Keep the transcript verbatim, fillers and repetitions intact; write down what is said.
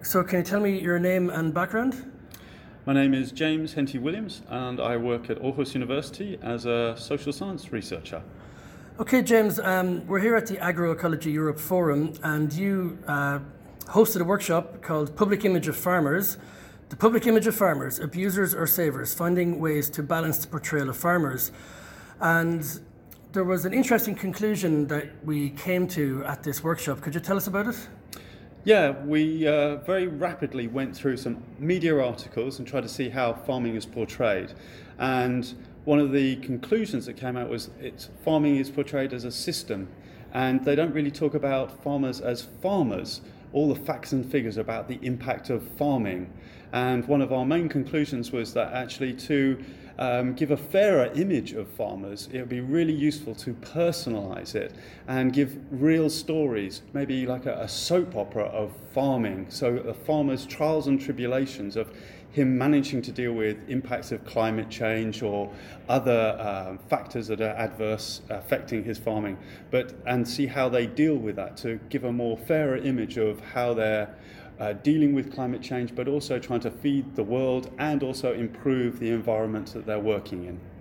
So can you tell me your name and background? My name is James Henty Williams and I work at Aarhus University as a social science researcher. Okay, James, um, we're here at the Agroecology Europe Forum and you uh, hosted a workshop called Public Image of Farmers. The Public Image of Farmers, Abusers or Savers, Finding Ways to Balance the Portrayal of Farmers. And there was an interesting conclusion that we came to at this workshop. Could you tell us about it? Yeah, we uh, very rapidly went through some media articles and tried to see how farming is portrayed. And one of the conclusions that came out was it's, farming is portrayed as a system, and they don't really talk about farmers as farmers, all the facts and figures about the impact of farming. And one of our main conclusions was that actually to um, give a fairer image of farmers, it would be really useful to personalise it and give real stories, maybe like a, a soap opera of farming. So a farmer's trials and tribulations of him managing to deal with impacts of climate change or other um, factors that are adverse affecting his farming, but and see how they deal with that to give a more fairer image of how they're uh, dealing with climate change, but also trying to feed the world and also improve the environment that they're working in.